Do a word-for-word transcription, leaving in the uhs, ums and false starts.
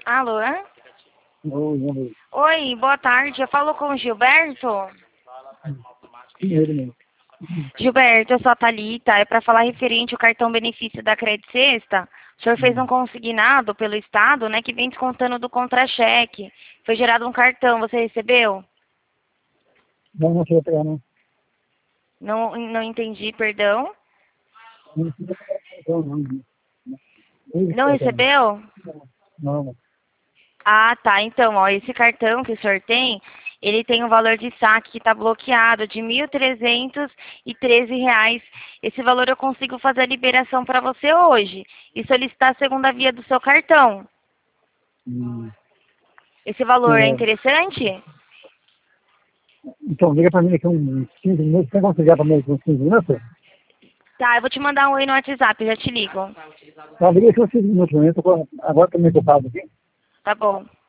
Alô? Oi, oi. Oi, boa tarde. Eu falo com o Gilberto. Sim, ele mesmo. Gilberto, eu sou a Thalita. É para falar referente ao cartão benefício da Credit Sexta. O senhor fez um Hum. consignado pelo Estado, né, que vem descontando do contra-cheque. Foi gerado um cartão. Você recebeu? Não, não cheguei a pegar, não. Não, não entendi, perdão. Não cheguei a pegar, então, não. Não, Não recebeu? não, não. Ah, tá. Então, ó, esse cartão que o senhor tem, ele tem um valor de saque que está bloqueado de mil trezentos e treze reais. Esse valor eu consigo fazer a liberação para você hoje e solicitar a segunda via do seu cartão. Hum. Esse valor é É, interessante? então, liga pra mim aqui uns quinze minutos. Você consegue ligar pra mim aqui uns quinze minutos? Tá, eu vou te mandar um oi no WhatsApp, já te ligo. Tá, liga aqui uns quinze minutos. Eu tô com- agora tô meio ocupado aqui. Tá bom.